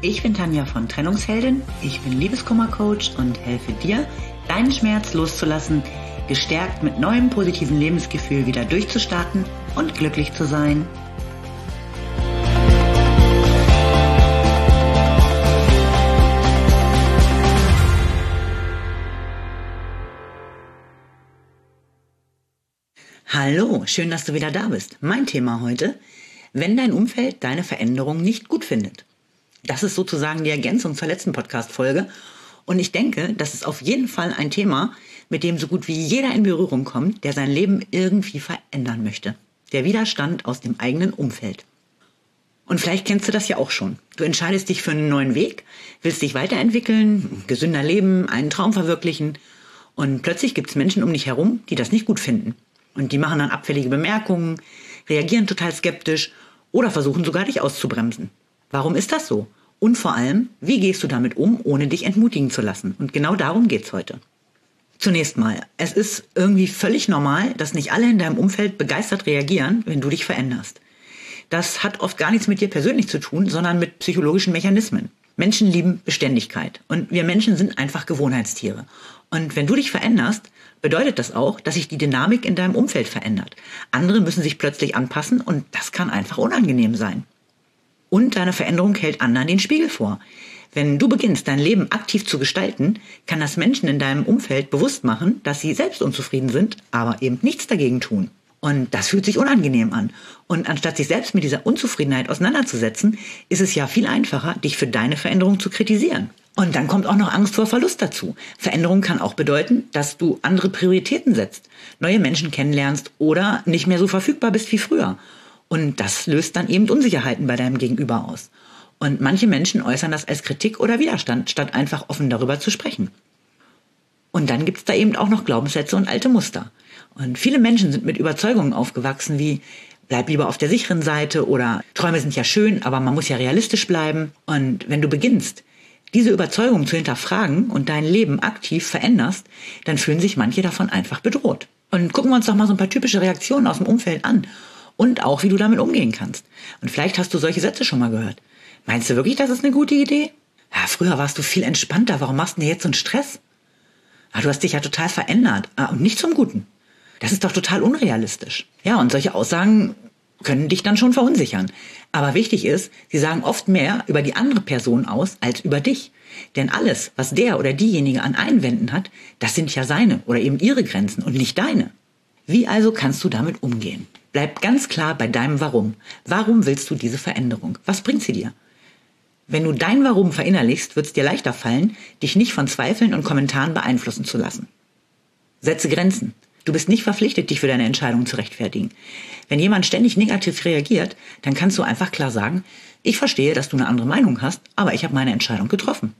Ich bin Tanja von Trennungsheldin, ich bin Liebeskummer-Coach und helfe dir, deinen Schmerz loszulassen, gestärkt mit neuem positiven Lebensgefühl wieder durchzustarten und glücklich zu sein. Hallo, schön, dass du wieder da bist. Mein Thema heute: wenn dein Umfeld deine Veränderung nicht gut findet. Das ist sozusagen die Ergänzung zur letzten Podcast-Folge. Und ich denke, das ist auf jeden Fall ein Thema, mit dem so gut wie jeder in Berührung kommt, der sein Leben irgendwie verändern möchte. Der Widerstand aus dem eigenen Umfeld. Und vielleicht kennst du das ja auch schon. Du entscheidest dich für einen neuen Weg, willst dich weiterentwickeln, gesünder leben, einen Traum verwirklichen. Und plötzlich gibt es Menschen um dich herum, die das nicht gut finden. Und die machen dann abfällige Bemerkungen, reagieren total skeptisch oder versuchen sogar dich auszubremsen. Warum ist das so? Und vor allem, wie gehst du damit um, ohne dich entmutigen zu lassen? Und genau darum geht's heute. Zunächst mal, es ist irgendwie völlig normal, dass nicht alle in deinem Umfeld begeistert reagieren, wenn du dich veränderst. Das hat oft gar nichts mit dir persönlich zu tun, sondern mit psychologischen Mechanismen. Menschen lieben Beständigkeit und wir Menschen sind einfach Gewohnheitstiere. Und wenn du dich veränderst, bedeutet das auch, dass sich die Dynamik in deinem Umfeld verändert. Andere müssen sich plötzlich anpassen und das kann einfach unangenehm sein. Und deine Veränderung hält anderen den Spiegel vor. Wenn du beginnst, dein Leben aktiv zu gestalten, kann das Menschen in deinem Umfeld bewusst machen, dass sie selbst unzufrieden sind, aber eben nichts dagegen tun. Und das fühlt sich unangenehm an. Und anstatt sich selbst mit dieser Unzufriedenheit auseinanderzusetzen, ist es ja viel einfacher, dich für deine Veränderung zu kritisieren. Und dann kommt auch noch Angst vor Verlust dazu. Veränderung kann auch bedeuten, dass du andere Prioritäten setzt, neue Menschen kennenlernst oder nicht mehr so verfügbar bist wie früher. Und das löst dann eben Unsicherheiten bei deinem Gegenüber aus. Und manche Menschen äußern das als Kritik oder Widerstand, statt einfach offen darüber zu sprechen. Und dann gibt's da eben auch noch Glaubenssätze und alte Muster. Und viele Menschen sind mit Überzeugungen aufgewachsen wie: bleib lieber auf der sicheren Seite oder Träume sind ja schön, aber man muss ja realistisch bleiben. Und wenn du beginnst, diese Überzeugung zu hinterfragen und dein Leben aktiv veränderst, dann fühlen sich manche davon einfach bedroht. Und gucken wir uns doch mal so ein paar typische Reaktionen aus dem Umfeld an. Und auch, wie du damit umgehen kannst. Und vielleicht hast du solche Sätze schon mal gehört. Meinst du wirklich, das ist eine gute Idee? Ja, früher warst du viel entspannter. Warum machst du denn jetzt so einen Stress? Ja, du hast dich ja total verändert. Und nicht zum Guten. Das ist doch total unrealistisch. Ja, und solche Aussagen können dich dann schon verunsichern. Aber wichtig ist, sie sagen oft mehr über die andere Person aus als über dich. Denn alles, was der oder diejenige an Einwänden hat, das sind ja seine oder eben ihre Grenzen und nicht deine. Wie also kannst du damit umgehen? Bleib ganz klar bei deinem Warum. Warum willst du diese Veränderung? Was bringt sie dir? Wenn du dein Warum verinnerlichst, wird es dir leichter fallen, dich nicht von Zweifeln und Kommentaren beeinflussen zu lassen. Setze Grenzen. Du bist nicht verpflichtet, dich für deine Entscheidung zu rechtfertigen. Wenn jemand ständig negativ reagiert, dann kannst du einfach klar sagen: ich verstehe, dass du eine andere Meinung hast, aber ich habe meine Entscheidung getroffen.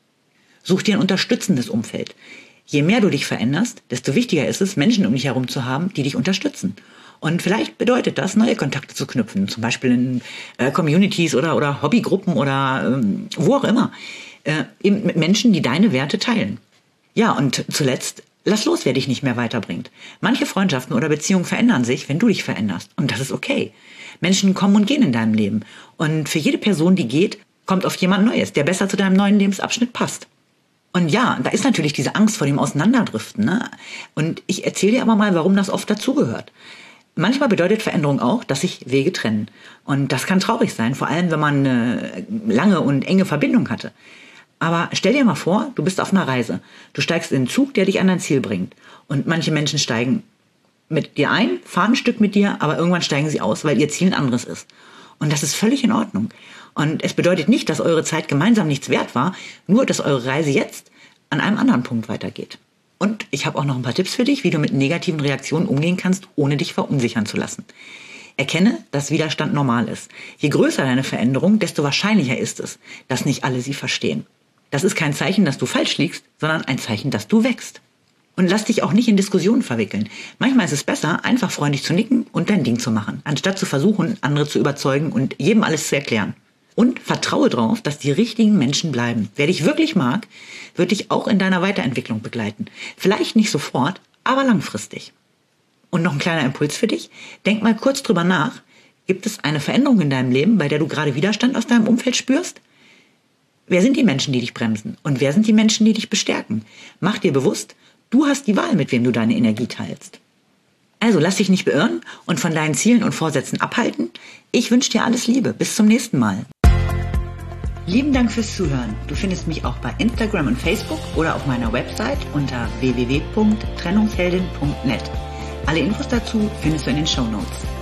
Such dir ein unterstützendes Umfeld. Je mehr du dich veränderst, desto wichtiger ist es, Menschen um dich herum zu haben, die dich unterstützen. Und vielleicht bedeutet das, neue Kontakte zu knüpfen, zum Beispiel in Communities oder Hobbygruppen oder wo auch immer. Eben mit Menschen, die deine Werte teilen. Ja, und zuletzt, lass los, wer dich nicht mehr weiterbringt. Manche Freundschaften oder Beziehungen verändern sich, wenn du dich veränderst. Und das ist okay. Menschen kommen und gehen in deinem Leben. Und für jede Person, die geht, kommt oft jemand Neues, der besser zu deinem neuen Lebensabschnitt passt. Und ja, da ist natürlich diese Angst vor dem Auseinanderdriften, ne? Und ich erzähle dir aber mal, warum das oft dazugehört. Manchmal bedeutet Veränderung auch, dass sich Wege trennen. Und das kann traurig sein, vor allem wenn man eine lange und enge Verbindung hatte. Aber stell dir mal vor, du bist auf einer Reise. Du steigst in einen Zug, der dich an dein Ziel bringt. Und manche Menschen steigen mit dir ein, fahren ein Stück mit dir, aber irgendwann steigen sie aus, weil ihr Ziel ein anderes ist. Und das ist völlig in Ordnung. Und es bedeutet nicht, dass eure Zeit gemeinsam nichts wert war, nur dass eure Reise jetzt an einem anderen Punkt weitergeht. Und ich habe auch noch ein paar Tipps für dich, wie du mit negativen Reaktionen umgehen kannst, ohne dich verunsichern zu lassen. Erkenne, dass Widerstand normal ist. Je größer deine Veränderung, desto wahrscheinlicher ist es, dass nicht alle sie verstehen. Das ist kein Zeichen, dass du falsch liegst, sondern ein Zeichen, dass du wächst. Und lass dich auch nicht in Diskussionen verwickeln. Manchmal ist es besser, einfach freundlich zu nicken und dein Ding zu machen, anstatt zu versuchen, andere zu überzeugen und jedem alles zu erklären. Und vertraue darauf, dass die richtigen Menschen bleiben. Wer dich wirklich mag, wird dich auch in deiner Weiterentwicklung begleiten. Vielleicht nicht sofort, aber langfristig. Und noch ein kleiner Impuls für dich. Denk mal kurz drüber nach. Gibt es eine Veränderung in deinem Leben, bei der du gerade Widerstand aus deinem Umfeld spürst? Wer sind die Menschen, die dich bremsen? Und wer sind die Menschen, die dich bestärken? Mach dir bewusst, du hast die Wahl, mit wem du deine Energie teilst. Also lass dich nicht beirren und von deinen Zielen und Vorsätzen abhalten. Ich wünsche dir alles Liebe. Bis zum nächsten Mal. Lieben Dank fürs Zuhören. Du findest mich auch bei Instagram und Facebook oder auf meiner Website unter www.trennungsheldin.net. Alle Infos dazu findest du in den Shownotes.